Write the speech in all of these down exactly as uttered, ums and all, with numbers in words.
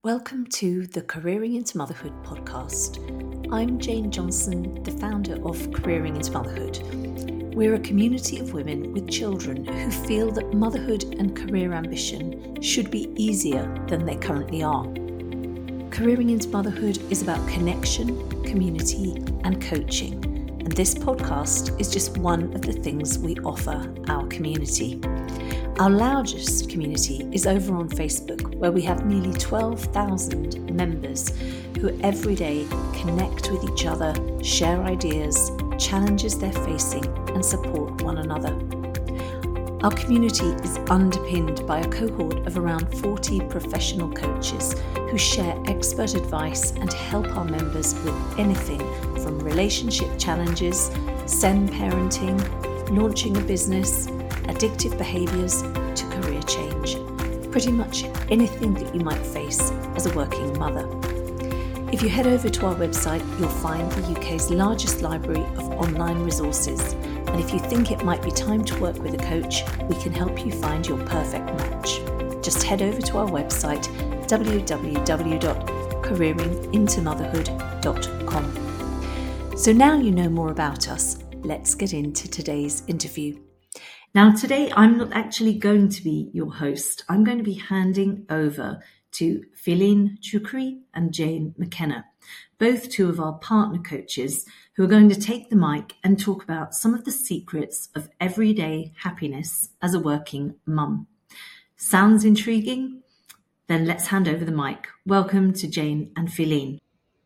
Welcome to the Careering into Motherhood podcast. I'm Jane Johnson, the founder of Careering into Motherhood. We're a community of women with children who feel that motherhood and career ambition should be easier than they currently are. Careering into Motherhood is about connection, community, and coaching. And this podcast is just one of the things we offer our community. Our largest community is over on Facebook, where we have nearly twelve thousand members who every day connect with each other, share ideas, challenges they're facing, and support one another. Our community is underpinned by a cohort of around forty professional coaches who share expert advice and help our members with anything from relationship challenges, Zen parenting, launching a business, addictive behaviours to career change. Pretty much anything that you might face as a working mother. If you head over to our website, you'll find the U K's largest library of online resources. And if you think it might be time to work with a coach, we can help you find your perfect match. Just head over to our website, w w w dot careering into motherhood dot com. So now you know more about us, let's get into today's interview. Now, today I'm not actually going to be your host. I'm going to be handing over to Feline Chukri and Jane McKenna, both two of our partner coaches who are going to take the mic and talk about some of the secrets of everyday happiness as a working mum. Sounds intriguing? Then let's hand over the mic. Welcome to Jane and Feline.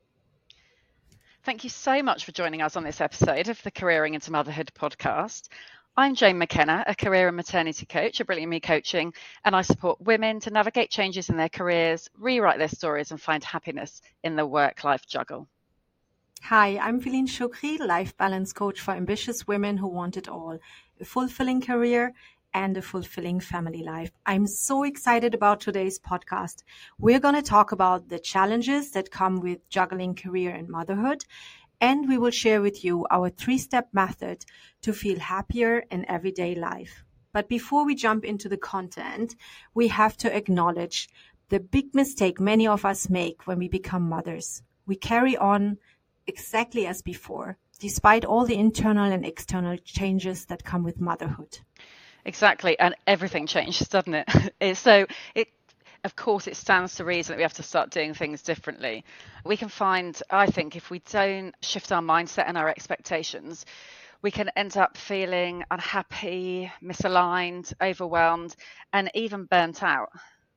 Thank you so much for joining us on this episode of the Careering into Motherhood podcast. I'm Jane McKenna, a career and maternity coach at Brilliant Me Coaching, and I support women to navigate changes in their careers, rewrite their stories, and find happiness in the work-life juggle. Hi, I'm Feline Chukri, life balance coach for ambitious women who want it all, a fulfilling career and a fulfilling family life. I'm so excited about today's podcast. We're going to talk about the challenges that come with juggling career and motherhood, and we will share with you our three-step method to feel happier in everyday life. But before we jump into the content, we have to acknowledge the big mistake many of us make when we become mothers. We carry on exactly as before, despite all the internal and external changes that come with motherhood. Exactly, and everything changes, doesn't it? So it Of course, it stands to reason that we have to start doing things differently. We can find, I think, if we don't shift our mindset and our expectations, we can end up feeling unhappy, misaligned, overwhelmed, and even burnt out.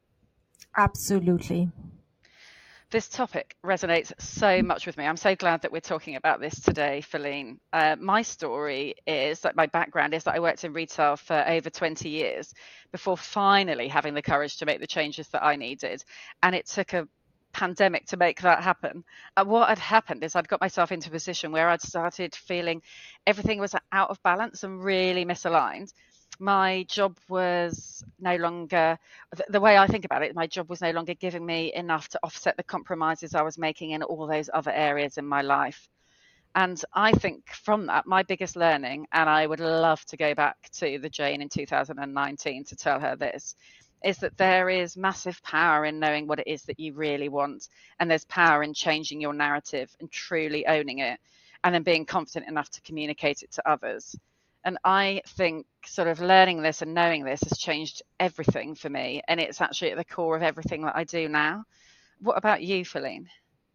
Absolutely. This topic resonates so much with me. I'm so glad that we're talking about this today, Feline. Uh, my story is that my background is that I worked in retail for over twenty years before finally having the courage to make the changes that I needed. And it took a pandemic to make that happen. And what had happened is I'd got myself into a position where I'd started feeling everything was out of balance and really misaligned. My job was no longer, the way I think about it, my job was no longer giving me enough to offset the compromises I was making in all those other areas in my life. And I think from that, my biggest learning, and I would love to go back to the Jane in two thousand nineteen to tell her this, is that there is massive power in knowing what it is that you really want. And there's power in changing your narrative and truly owning it, and then being confident enough to communicate it to others. And I think sort of learning this and knowing this has changed everything for me. And it's actually at the core of everything that I do now. What about you, Feline?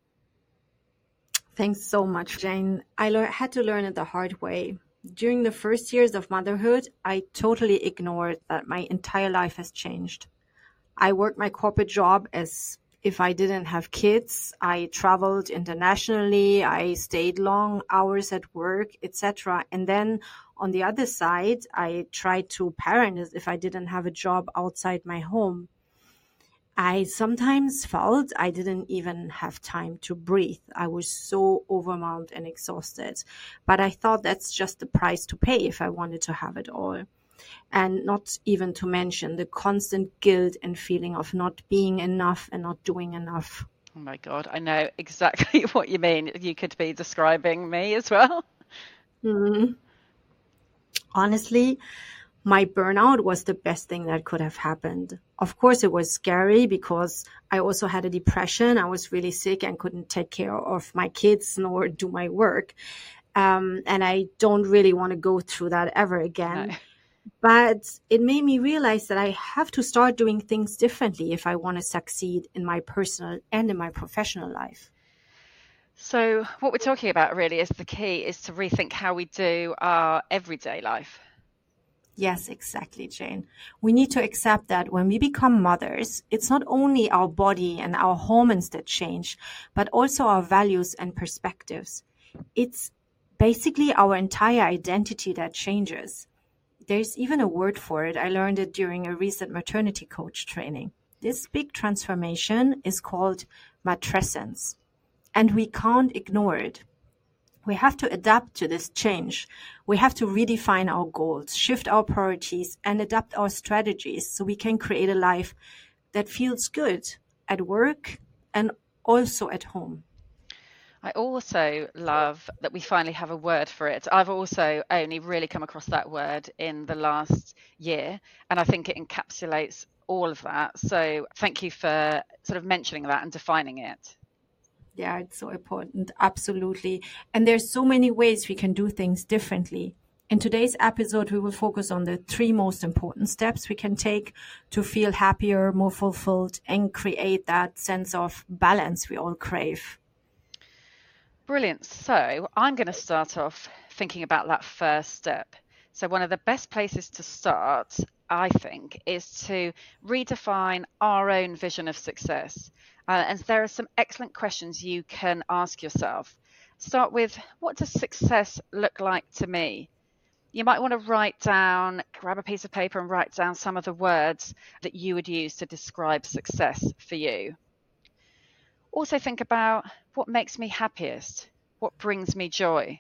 Thanks so much, Jane. I le- had to learn it the hard way. During the first years of motherhood, I totally ignored that my entire life has changed. I worked my corporate job as if I didn't have kids. I traveled internationally. I stayed long hours at work, et cetera. And then on the other side, I tried to parent as if I didn't have a job outside my home. I sometimes felt I didn't even have time to breathe. I was so overwhelmed and exhausted. But I thought that's just the price to pay if I wanted to have it all. And not even to mention the constant guilt and feeling of not being enough and not doing enough. Oh my God, I know exactly what you mean. You could be describing me as well. Mm-hmm. Honestly, My burnout was the best thing that could have happened. Of course, it was scary because I also had a depression. I was really sick and couldn't take care of my kids nor do my work. Um, and I don't really want to go through that ever again. No. But it made me realize that I have to start doing things differently if I want to succeed in my personal and in my professional life. So what we're talking about really is the key is to rethink how we do our everyday life. Yes, exactly, Jane. We need to accept that when we become mothers, it's not only our body and our hormones that change, but also our values and perspectives. It's basically our entire identity that changes. There's even a word for it. I learned it during a recent maternity coach training. This big transformation is called matrescence, and we can't ignore it. We have to adapt to this change. We have to redefine our goals, shift our priorities, and adapt our strategies so we can create a life that feels good at work and also at home. I also love that we finally have a word for it. I've also only really come across that word in the last year, and I think it encapsulates all of that. So thank you for sort of mentioning that and defining it. Yeah, it's so important. Absolutely. And there's so many ways we can do things differently. In today's episode, we will focus on the three most important steps we can take to feel happier, more fulfilled, and create that sense of balance we all crave. Brilliant. So I'm going to start off thinking about that first step. So one of the best places to start, I think, is to redefine our own vision of success. Uh, and there are some excellent questions you can ask yourself. Start with, what does success look like to me? You might want to write down, grab a piece of paper and write down some of the words that you would use to describe success for you. Also think about, what makes me happiest? What brings me joy?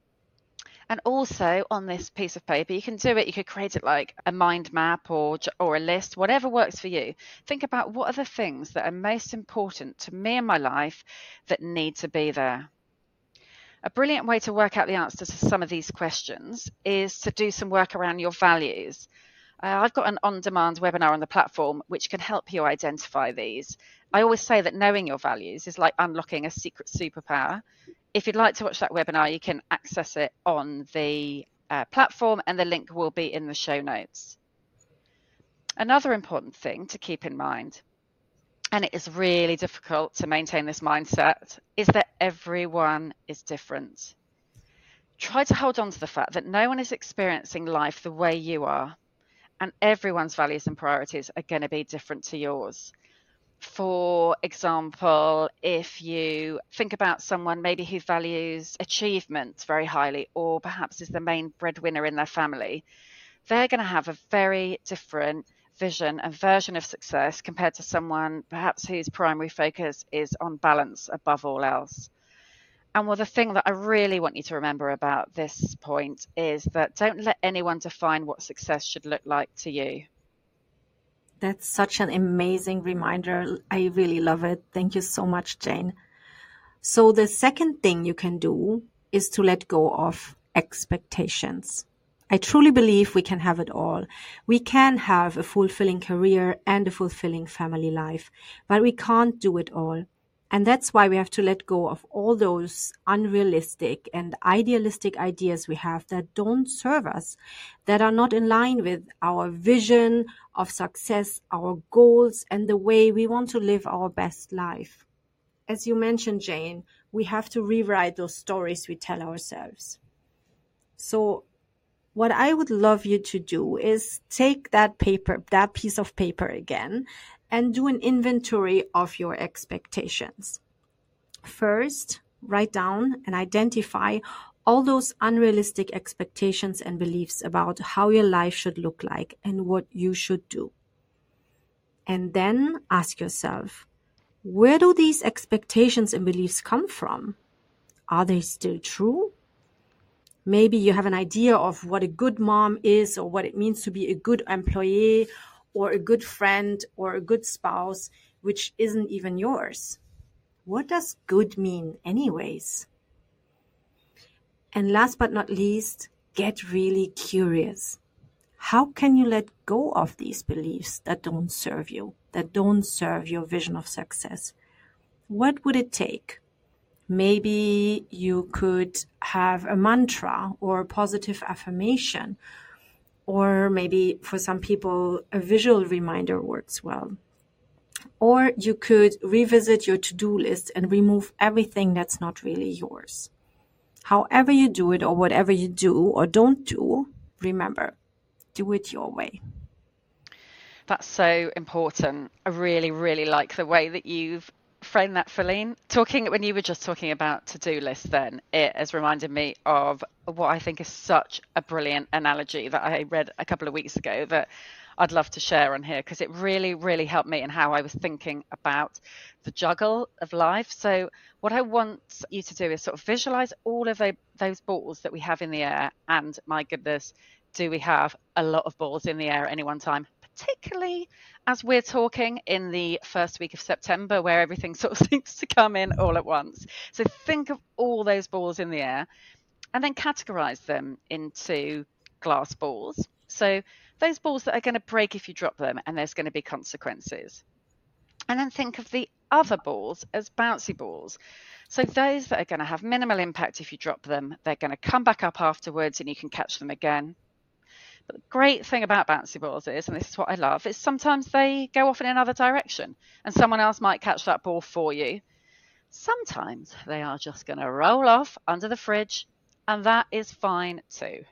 And also on this piece of paper, you can do it, you could create it like a mind map or, or a list, whatever works for you. Think about, what are the things that are most important to me in my life that need to be there? A brilliant way to work out the answer to some of these questions is to do some work around your values. Uh, I've got an on-demand webinar on the platform which can help you identify these. I always say that knowing your values is like unlocking a secret superpower. If you'd like to watch that webinar, you can access it on the uh, platform, and the link will be in the show notes. Another important thing to keep in mind, and it is really difficult to maintain this mindset, is that everyone is different. Try to hold on to the fact that no one is experiencing life the way you are, and everyone's values and priorities are going to be different to yours. For example, if you think about someone maybe who values achievement very highly, or perhaps is the main breadwinner in their family, they're going to have a very different vision and version of success compared to someone perhaps whose primary focus is on balance above all else. And well, the thing that I really want you to remember about this point is that don't let anyone define what success should look like to you. That's such an amazing reminder. I really love it. Thank you so much, Jane. So the second thing you can do is to let go of expectations. I truly believe we can have it all. We can have a fulfilling career and a fulfilling family life, but we can't do it all. And that's why we have to let go of all those unrealistic and idealistic ideas we have that don't serve us, that are not in line with our vision of success, our goals, and the way we want to live our best life. As you mentioned, Jane, we have to rewrite those stories we tell ourselves. So what I would love you to do is take that paper, that piece of paper again, and do an inventory of your expectations. First, write down and identify all those unrealistic expectations and beliefs about how your life should look like and what you should do. And then ask yourself, where do these expectations and beliefs come from? Are they still true? Maybe you have an idea of what a good mom is, or what it means to be a good employee, or a good friend, or a good spouse, which isn't even yours. What does good mean anyways? And last but not least, get really curious. How can you let go of these beliefs that don't serve you, that don't serve your vision of success? What would it take? Maybe you could have a mantra or a positive affirmation, or maybe for some people, a visual reminder works well. Or you could revisit your to-do list and remove everything that's not really yours. However you do it, or whatever you do or don't do, remember, do it your way. That's so important. I really, really like the way that you've framed that, Feline. Talking when you were just talking about to-do lists, then it has reminded me of what I think is such a brilliant analogy that I read a couple of weeks ago that I'd love to share on here, because it really, really helped me in how I was thinking about the juggle of life. So what I want you to do is sort of visualize all of the, those balls that we have in the air. And my goodness, do we have a lot of balls in the air at any one time, particularly as we're talking in the first week of September, where everything sort of seems to come in all at once. So think of all those balls in the air and then categorize them into glass balls. So those balls that are going to break if you drop them, and there's going to be consequences. And then think of the other balls as bouncy balls. So those that are going to have minimal impact if you drop them, they're going to come back up afterwards and you can catch them again. But the great thing about bouncy balls is, and this is what I love, is sometimes they go off in another direction and someone else might catch that ball for you. Sometimes they are just going to roll off under the fridge, and that is fine too.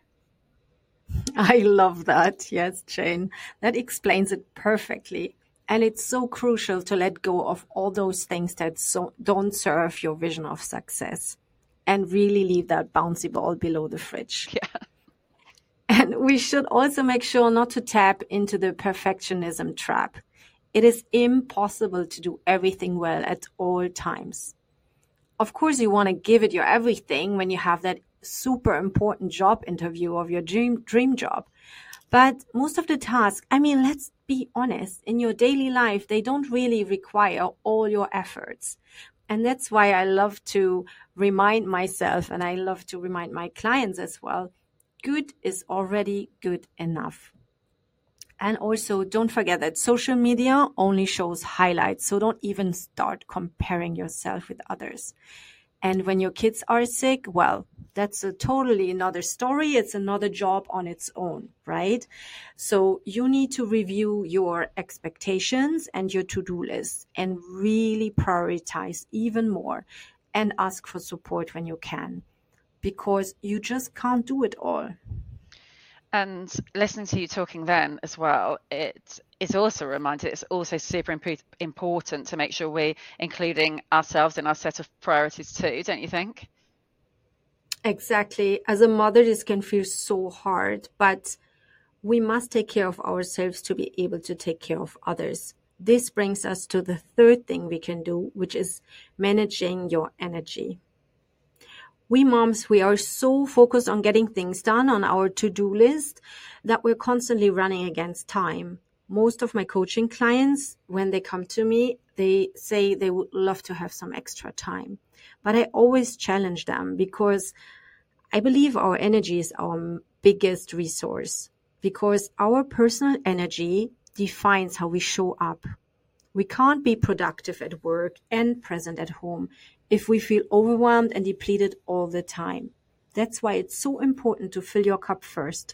I love that. Yes, Jane. That explains it perfectly. And it's so crucial to let go of all those things that so don't serve your vision of success and really leave that bouncy ball below the fridge. Yeah. And we should also make sure not to tap into the perfectionism trap. It is impossible to do everything well at all times. Of course, you want to give it your everything when you have that super important job interview of your dream dream job. But most of the tasks, I mean, let's be honest, in your daily life, they don't really require all your efforts. And that's why I love to remind myself, and I love to remind my clients as well, good is already good enough. And also don't forget that social media only shows highlights. So don't even start comparing yourself with others. And when your kids are sick, well, that's a totally another story. It's another job on its own, right? So you need to review your expectations and your to-do list and really prioritize even more and ask for support when you can, because you just can't do it all. And listening to you talking then as well, it is also a reminder, it's also super imp- important to make sure we're including ourselves in our set of priorities too, don't you think? Exactly. As a mother, this can feel so hard, but we must take care of ourselves to be able to take care of others. This brings us to the third thing we can do, which is managing your energy. We moms, we are so focused on getting things done on our to-do list that we're constantly running against time. Most of my coaching clients, when they come to me, they say they would love to have some extra time. But I always challenge them, because I believe our energy is our biggest resource, because our personal energy defines how we show up. We can't be productive at work and present at home if we feel overwhelmed and depleted all the time. That's why it's so important to fill your cup first.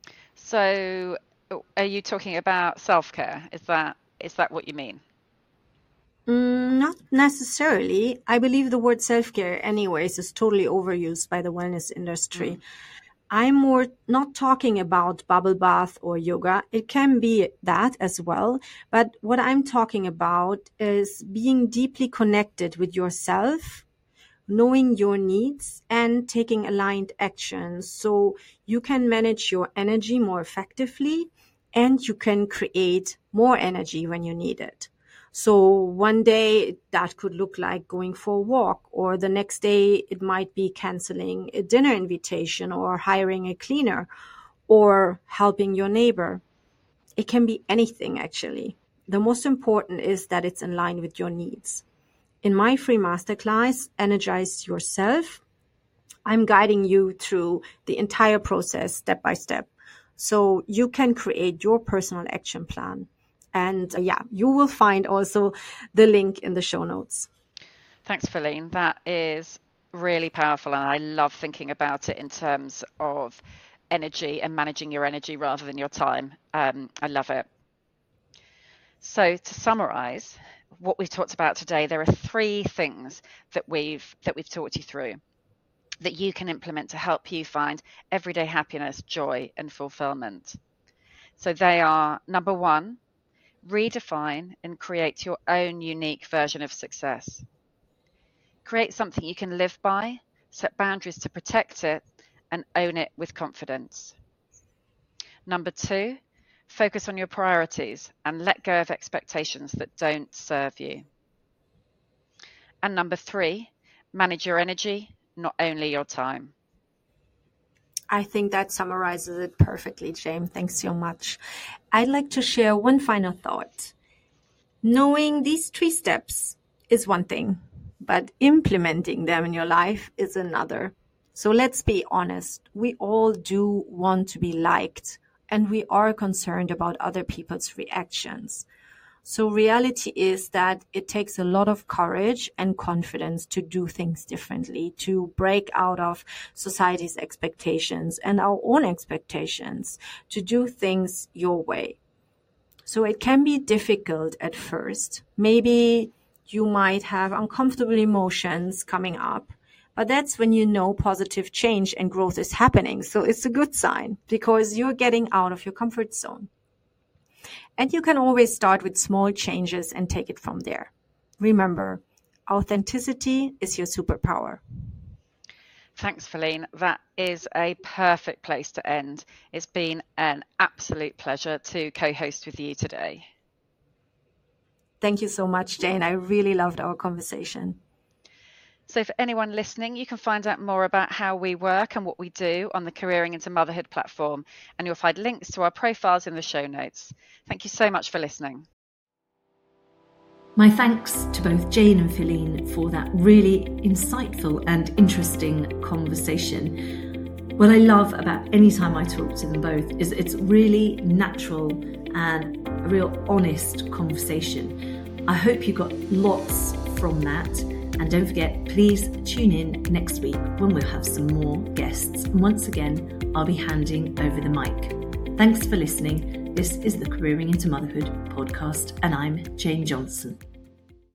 So are you talking about self-care? Is that is that what you mean? Mm, not necessarily. I believe the word self-care anyways is totally overused by the wellness industry. Mm. I'm more not talking about bubble bath or yoga. It can be that as well. But what I'm talking about is being deeply connected with yourself, knowing your needs, and taking aligned action so you can manage your energy more effectively and you can create more energy when you need it. So one day that could look like going for a walk, or the next day it might be canceling a dinner invitation or hiring a cleaner or helping your neighbor. It can be anything, actually. The most important is that it's in line with your needs. In my free masterclass, Energize Yourself, I'm guiding you through the entire process step by step. so you can create your personal action plan. And uh, yeah, you will find also the link in the show notes. Thanks, Feline. That is really powerful. And I love thinking about it in terms of energy and managing your energy rather than your time. Um, I love it. So to summarize what we've talked about today, there are three things that we've that we've talked you through that you can implement to help you find everyday happiness, joy, and fulfillment. So they are, number one, redefine and create your own unique version of success. Create something you can live by, set boundaries to protect it, and own it with confidence. Number two, focus on your priorities and let go of expectations that don't serve you. And number three, manage your energy, not only your time. I think that summarizes it perfectly, Jane. Thanks so much. I'd like to share one final thought. Knowing these three steps is one thing, but implementing them in your life is another. So let's be honest. We all do want to be liked, and we are concerned about other people's reactions. So reality is that it takes a lot of courage and confidence to do things differently, to break out of society's expectations and our own expectations, to do things your way. So it can be difficult at first. Maybe you might have uncomfortable emotions coming up, but that's when you know positive change and growth is happening. So it's a good sign because you're getting out of your comfort zone. And you can always start with small changes and take it from there. Remember, authenticity is your superpower. Thanks, Feline. That is a perfect place to end. It's been an absolute pleasure to co-host with you today. Thank you so much, Jane. I really loved our conversation. So for anyone listening, you can find out more about how we work and what we do on the Careering into Motherhood platform, and you'll find links to our profiles in the show notes. Thank you so much for listening. My thanks to both Jane and Feline for that really insightful and interesting conversation. What I love about any time I talk to them both is it's really natural and a real honest conversation. I hope you got lots from that. And don't forget, please tune in next week when we'll have some more guests. And once again, I'll be handing over the mic. Thanks for listening. This is the Careering into Motherhood podcast, and I'm Jane Johnson.